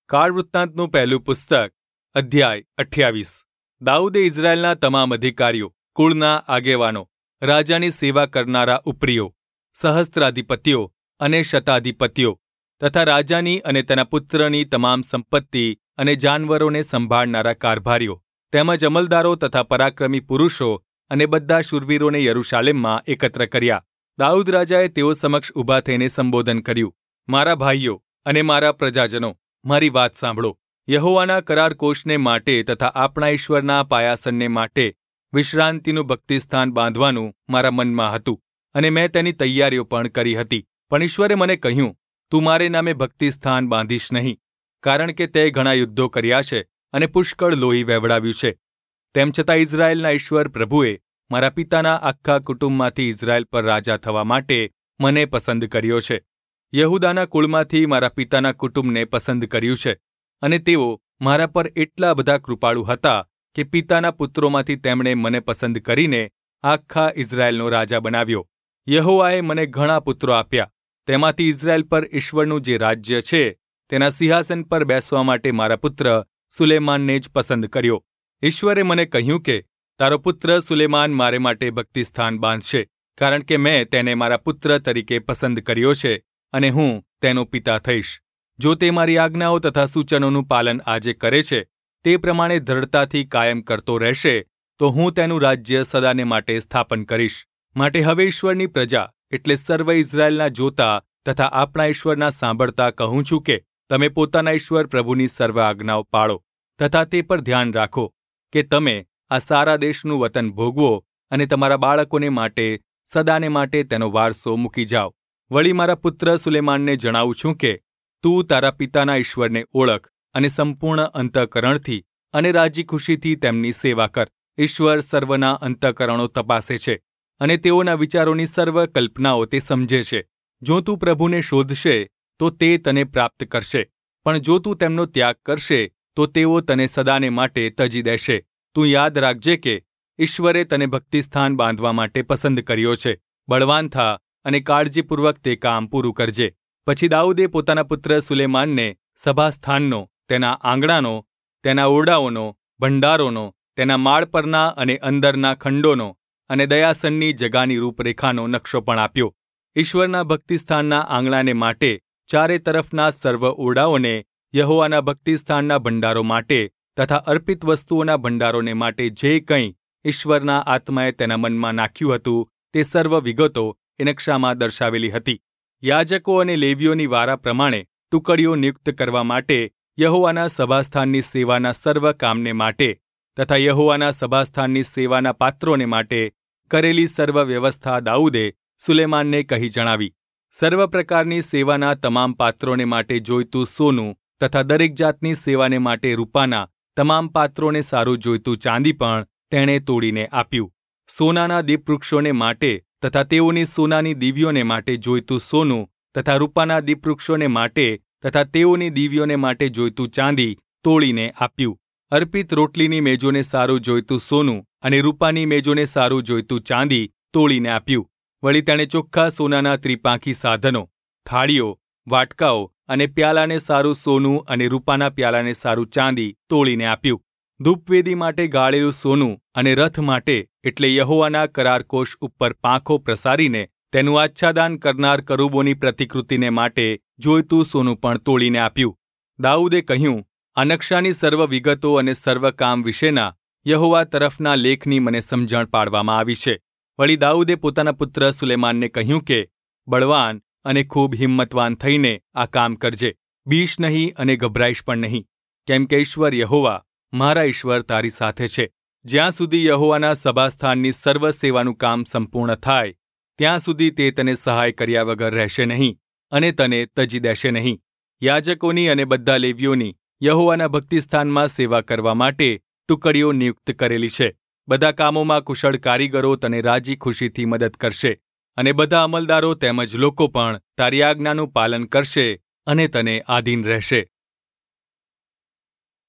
કાળ વૃત્તાંતનું પહેલું પુસ્તક અધ્યાય 28। દાઉદે ઇઝરાયેલના તમામ અધિકારીઓ, કુળના આગેવાનો, રાજાની સેવા કરનારા ઉપરીઓ, સહસ્ત્રાધિપતિઓ અને શતાધિપતિઓ તથા રાજાની અને તેના પુત્રની તમામ સંપત્તિ અને જાનવરોને સંભાળનારા કારભારીઓ તેમજ અમલદારો તથા પરાક્રમી પુરુષો અને બધા શૂરવીરોને યરૂશાલેમમાં એકત્ર કર્યા। દાઉદ રાજાએ તેઓ સમક્ષ ઊભા થઈને સંબોધન કર્યું, મારા ભાઈઓ અને મારા પ્રજાજનો, મારી વાત સાંભળો। યહોવાના કરાર કોષને માટે તથા આપણા ઈશ્વરના પાયાસનને માટે વિશ્રાંતિનું ભક્તિસ્થાન બાંધવાનું મારા મનમાં હતું અને મેં તેની તૈયારીઓ પણ કરી હતી। પણ ઈશ્વરે મને કહ્યું, તું મારે નામે ભક્તિસ્થાન બાંધીશ નહીં, કારણ કે તે ઘણા યુદ્ધો કર્યા છે અને પુષ્કળ લોહી વહેવડાવ્યું છે। તેમ છતાં ઇઝરાયેલના ઈશ્વર પ્રભુએ મારા પિતાના આખા કુટુંબમાંથી ઇઝરાયેલ પર રાજા થવા માટે મને પસંદ કર્યો છે। યહૂદાના કુળમાંથી મારા પિતાના કુટુંબને પસંદ કર્યું છે અને તેઓ મારા પર એટલા બધા કૃપાળુ હતા કે પિતાના પુત્રોમાંથી તેમણે મને પસંદ કરીને આખા ઇઝરાયેલનો રાજા બનાવ્યો। યહોવાએ મને ઘણા પુત્રો આપ્યા, તેમાંથી ઇઝરાયેલ પર ઈશ્વરનું જે રાજ્ય છે તેના સિંહાસન પર બેસવા માટે મારા પુત્ર સુલેમાનને જ પસંદ કર્યો। ઈશ્વરે મને કહ્યું કે તારો પુત્ર સુલેમાન મારે માટે ભક્તિસ્થાન બાંધશે, કારણ કે મેં તેને મારા પુત્ર તરીકે પસંદ કર્યો છે અને હું તેનો પિતા થઈશ। જો તે મારી આજ્ઞાઓ તથા સૂચનોનું પાલન આજે કરે છે, તે પ્રમાણે દૃઢતાથી કાયમ કરતો રહેશે, તો હું તેનું રાજ્ય સદાને માટે સ્થાપન કરીશ। માટે હવે ઈશ્વરની પ્રજા એટલે સર્વ ઇઝરાયેલના જોતા તથા આપણા ઈશ્વરના સાંભળતા કહું છું કે તમે પોતાના ઈશ્વર પ્રભુની સર્વ આજ્ઞાઓ પાળો તથા તે પર ધ્યાન રાખો કે તમે આ સારા દેશનું વતન ભોગવો અને તમારા બાળકોને માટે સદાને માટે તેનો વારસો મૂકી જાઓ। વળી મારા પુત્ર સુલેમાનને જણાવું છું કે તું તારા પિતાના ઈશ્વરને ઓળખ અને સંપૂર્ણ અંતઃકરણથી અને રાજી ખુશીથી તેમની સેવા કર। ઈશ્વર સર્વના અંતઃકરણો તપાસે છે અને તેઓના વિચારોની સર્વ કલ્પનાઓ તે સમજે છે। જો તું પ્રભુને શોધશે તો તે તને પ્રાપ્ત કરશે, પણ જો તું તેમનો ત્યાગ કરશે તો તેઓ તને સદાને માટે તજી દેશે। તું યાદ રાખજે કે ઈશ્વરે તને ભક્તિસ્થાન બાંધવા માટે પસંદ કર્યો છે। બળવાન થા અને કાળજીપૂર્વક તે કામ પૂરું કરજે। પછી દાઉદે પોતાના પુત્ર સુલેમાનને સભાસ્થાનનો, તેના આંગણાનો, તેના ઓરડાઓનો, ભંડારોનો, તેના માળ પરના અને અંદરના ખંડોનો અને દયાસનની જગાની રૂપરેખાનો નકશો પણ આપ્યો। ઈશ્વરના ભક્તિસ્થાનના આંગણાને માટે ચારે તરફના સર્વ ઓરડાઓને, યહોવાના ભક્તિસ્થાનના ભંડારો માટે તથા અર્પિત વસ્તુઓના ભંડારોને માટે જે કંઈ ઈશ્વરના આત્માએ તેના મનમાં નાખ્યું હતું તે સર્વ વિગતો એ નકશામાં દર્શાવેલી હતી। યાજકો અને લેવીઓની વારા પ્રમાણે ટુકડીઓ નિયુક્ત કરવા માટે યહોવાના સભાસ્થાનની સેવાના સર્વ કામને માટે તથા યહોવાના સભાસ્થાનની સેવાના પાત્રોને માટે કરેલી સર્વ વ્યવસ્થા દાઉદે સુલેમાનને કહી જણાવી। સર્વ પ્રકારની સેવાના તમામ પાત્રોને માટે જોઈતું સોનું તથા દરેક જાતની સેવાને માટે રૂપાના તમામ પાત્રોને સારું જોઈતું ચાંદી પણ તેણે તોડીને આપ્યું। સોનાના દીપવૃક્ષોને માટે તથા તેઓની સોનાની દીવીઓને માટે જોઈતું સોનું તથા રૂપાના દીપવૃક્ષોને માટે તથા તેઓની દીવીઓને માટે જોઈતું ચાંદી તોડીને આપ્યું। અર્પિત રોટલીની મેજોને સારું જોઈતું સોનું અને રૂપાની મેજોને સારું જોઈતું ચાંદી તોડીને આપ્યું। વળી તેણે ચોખ્ખા સોનાના ત્રિપાંખી સાધનો, થાળીઓ, વાટકાઓ અને પ્યાલાને સારું સોનું અને રૂપાના પ્યાલાને સારું ચાંદી તોડીને આપ્યું। ધૂપવેદી માટે ગાળેલું સોનું અને રથ માટે એટલે યહોવાના કરારકોષ ઉપર પાંખો પ્રસારીને તેનું આચ્છાદન કરનાર કરુબોની પ્રતિકૃતિને માટે જોઈતું સોનું પણ તોડીને આપ્યું। દાઉદે કહ્યું, આ નકશાની સર્વ વિગતો અને સર્વ કામ વિશેના યહોવા તરફના લેખની મને સમજણ પાડવામાં આવી છે। વળી દાઉદે પોતાના પુત્ર સુલેમાનને કહ્યું કે બળવાન અને ખૂબ હિંમતવાન થઈને આ કામ કરજે, બીશ નહીં અને ગભરાઈશ પણ નહીં, કેમ કે ઈશ્વર યહોવા મારા ઈશ્વર તારી સાથે છે। જ્યાં સુધી યહોવાના સભાસ્થાનની સર્વ સેવાનું કામ સંપૂર્ણ થાય ત્યાં સુધી તે તને સહાય કર્યા વગર રહેશે નહીં અને તને તજી દેશે નહીં। યાજકોની અને બધા લેવીઓની યહોવાના ભક્તિસ્થાનમાં સેવા કરવા માટે ટુકડીઓ નિયુક્ત કરેલી છે। બધા કામોમાં કુશળ કારીગરો તને રાજી ખુશીથી મદદ કરશે અને બધા અમલદારો તેમજ લોકો પણ તારી આજ્ઞાનું પાલન કરશે અને તને આધીન રહેશે।